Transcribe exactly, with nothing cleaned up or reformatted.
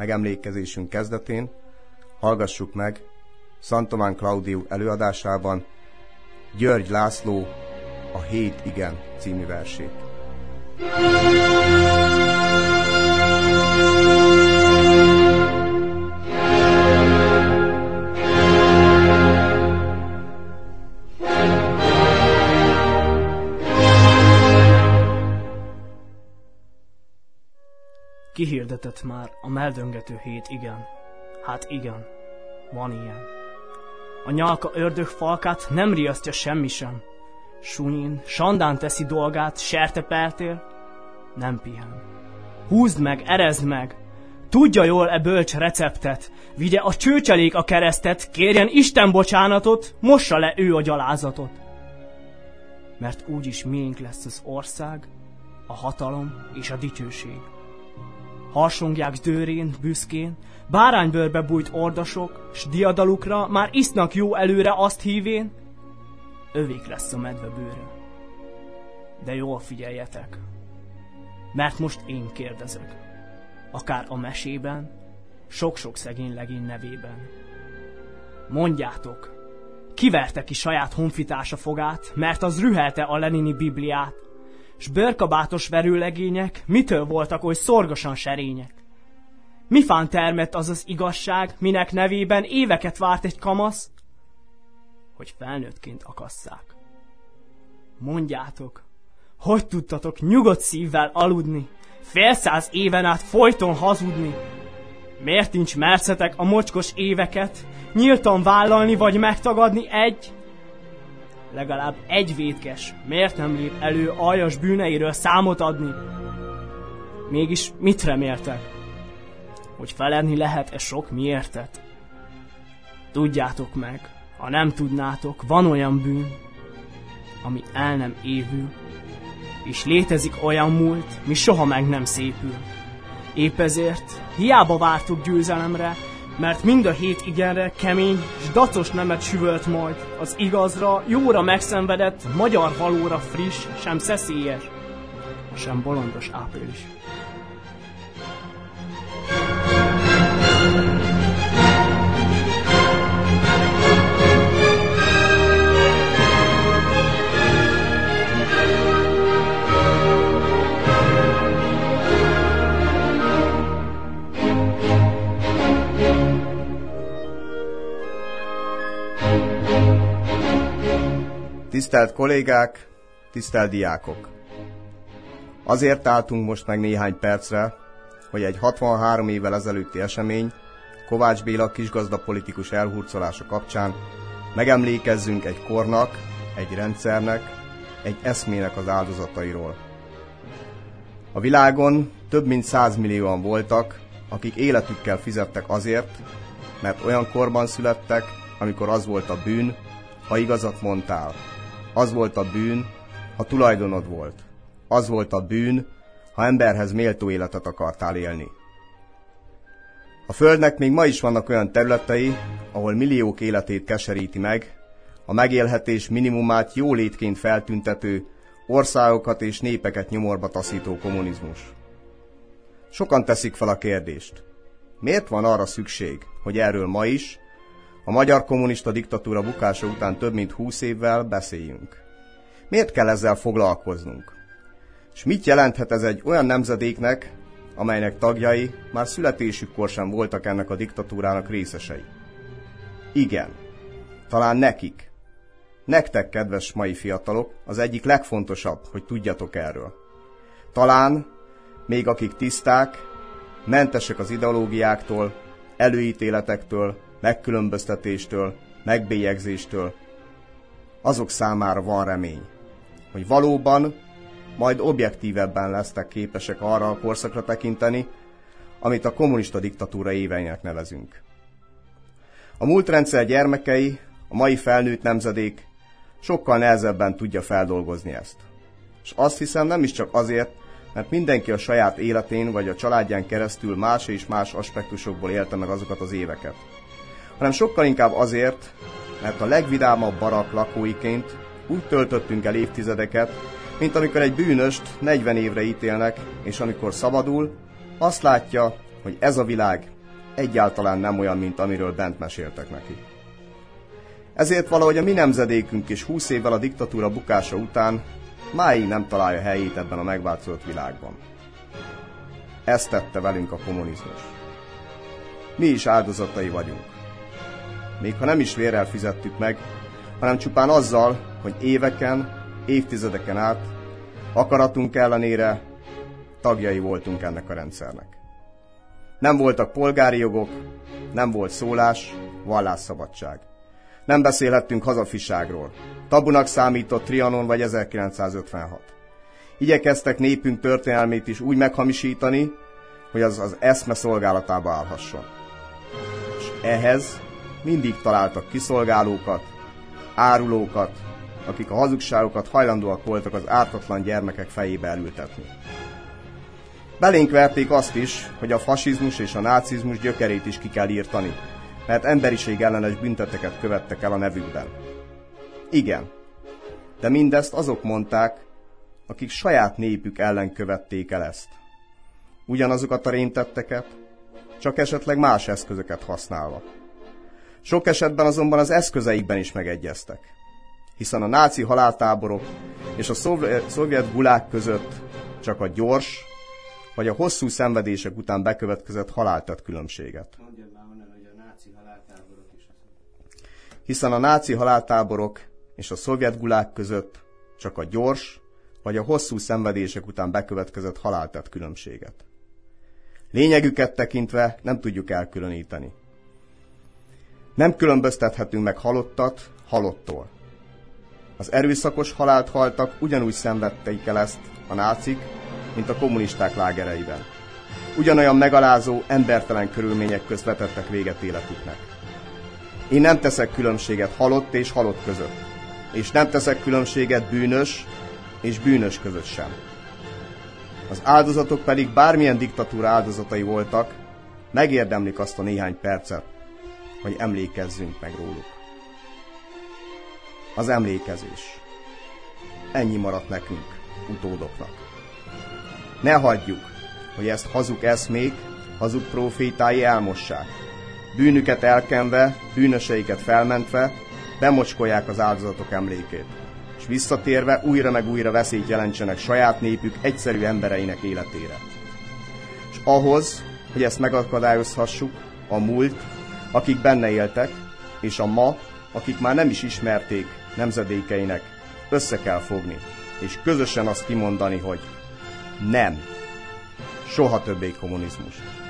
megemlékezésünk kezdetén hallgassuk meg Szantomán Claudiu előadásában György László a Hét igen című versét. Kihirdetett már a meldöngető hét igen. Hát igen, van ilyen. A nyalka ördögfalkát nem riasztja semmi sem. Sunyin, sandán teszi dolgát, sertepeltél, nem pihen. Húzd meg, erezd meg! Tudja jól e bölcs receptet, vigye a csőcselék a keresztet, kérjen Isten bocsánatot, mossa le ő a gyalázatot. Mert úgyis miénk lesz az ország, a hatalom és a dicsőség. Harsongják dőrén, büszkén, báránybőrbe bújt ordasok, s diadalukra már isznak jó előre azt hívén, övék lesz a medve bőre. De jól figyeljetek, mert most én kérdezek, akár a mesében, sok-sok szegény legény nevében. Mondjátok, kiverte ki saját honfitársa fogát, mert az rühelte a lenini Bibliát, s bőrkabátos verőlegények mitől voltak oly szorgosan serények? Mifán termett az az igazság, minek nevében éveket várt egy kamasz, hogy felnőttként akasszák? Mondjátok, hogy tudtatok nyugodt szívvel aludni, fél száz éven át folyton hazudni? Miért nincs mercetek a mocskos éveket, nyíltan vállalni vagy megtagadni egy? Legalább egy vétkes miért nem lép elő aljas bűneiről számot adni? Mégis mit reméltek? Hogy feledni lehet-e sok miértet? Tudjátok meg, ha nem tudnátok, van olyan bűn, ami el nem évül, és létezik olyan múlt, mi soha meg nem szépül. Épp ezért hiába vártuk győzelemre, mert mind a hét igenre kemény s dacos nemet süvölt majd, az igazra, jóra megszenvedett, magyar valóra friss, sem szeszélyes, sem bolondos április. Tisztelt kollégák, tisztelt diákok! Azért álltunk most meg néhány percre, hogy egy hatvanhárom évvel ezelőtti esemény, Kovács Béla kisgazdapolitikus elhurcolása kapcsán megemlékezzünk egy kornak, egy rendszernek, egy eszmének az áldozatairól. A világon több mint százmillióan voltak, akik életükkel fizettek azért, mert olyan korban születtek, amikor az volt a bűn, ha igazat mondtál. Az volt a bűn, ha tulajdonod volt. Az volt a bűn, ha emberhez méltó életet akartál élni. A Földnek még ma is vannak olyan területei, ahol milliók életét keseríti meg, a megélhetés minimumát jólétként feltüntető, országokat és népeket nyomorba taszító kommunizmus. Sokan teszik fel a kérdést. Miért van arra szükség, hogy erről ma is, a magyar kommunista diktatúra bukása után több mint húsz évvel beszéljünk? Miért kell ezzel foglalkoznunk? És mit jelenthet ez egy olyan nemzedéknek, amelynek tagjai már születésükkor sem voltak ennek a diktatúrának részesei? Igen, talán nekik, nektek, kedves mai fiatalok, az egyik legfontosabb, hogy tudjatok erről. Talán még akik tiszták, mentesek az ideológiáktól, előítéletektől, megkülönböztetéstől, megbélyegzéstől, azok számára van remény, hogy valóban majd objektívebben lesznek képesek arra a korszakra tekinteni, amit a kommunista diktatúra éveinek nevezünk. A múlt rendszer gyermekei, a mai felnőtt nemzedék sokkal nehezebben tudja feldolgozni ezt. És azt hiszem nem is csak azért, mert mindenki a saját életén vagy a családján keresztül más és más aspektusokból élte meg azokat az éveket, hanem sokkal inkább azért, mert a legvidámabb barak lakóiként úgy töltöttünk el évtizedeket, mint amikor egy bűnöst negyven évre ítélnek, és amikor szabadul, azt látja, hogy ez a világ egyáltalán nem olyan, mint amiről bent meséltek neki. Ezért valahogy a mi nemzedékünk is húsz évvel a diktatúra bukása után máig nem találja helyét ebben a megváltozott világban. Ezt tette velünk a kommunizmus. Mi is áldozatai vagyunk. Még ha nem is vérrel fizettük meg, hanem csupán azzal, hogy éveken, évtizedeken át akaratunk ellenére tagjai voltunk ennek a rendszernek. Nem voltak polgári jogok, nem volt szólás, vallásszabadság. Nem beszélhettünk hazafiságról. Tabunak számított Trianon vagy ezerkilencszázötvenhat. Igyekeztek népünk történelmét is úgy meghamisítani, hogy az az eszme szolgálatába állhasson. És ehhez mindig találtak kiszolgálókat, árulókat, akik a hazugságokat hajlandóak voltak az ártatlan gyermekek fejébe elültetni. Belénk verték azt is, hogy a fasizmus és a nácizmus gyökerét is ki kell írtani, mert emberiség ellenes bünteteket követtek el a nevükben. Igen, de mindezt azok mondták, akik saját népük ellen követték el ezt. Ugyanazokat a rémtetteket, csak esetleg más eszközöket használva. Sok esetben azonban az eszközeikben is megegyeztek, hiszen a náci haláltáborok és a szovjet gulák között csak a gyors vagy a hosszú szenvedések után bekövetkezett halál tett különbséget. Hiszen a náci haláltáborok és a szovjet gulák között csak a gyors vagy a hosszú szenvedések után bekövetkezett halál tett különbséget. Lényegüket tekintve nem tudjuk elkülöníteni. Nem különböztethetünk meg halottat halottól. Az erőszakos halált haltak ugyanúgy szenvedték el ezt a nácik, mint a kommunisták lágereiben. Ugyanolyan megalázó, embertelen körülmények közt vetettek véget életüknek. Én nem teszek különbséget halott és halott között, és nem teszek különbséget bűnös és bűnös között sem. Az áldozatok pedig bármilyen diktatúra áldozatai voltak, megérdemlik azt a néhány percet, hogy emlékezzünk meg róluk. Az emlékezés. Ennyi maradt nekünk, utódoknak. Ne hagyjuk, hogy ezt hazug eszmék, hazug profétái elmossák. Bűnüket elkenve, bűnöseiket felmentve, bemocskolják az áldozatok emlékét, és visszatérve újra meg újra veszélyt jelentsenek saját népük egyszerű embereinek életére. És ahhoz, hogy ezt megakadályozhassuk, a múlt, akik benne éltek, és a ma, akik már nem is ismerték nemzedékeinek, össze kell fogni, és közösen azt kimondani, hogy nem, soha többé kommunizmus.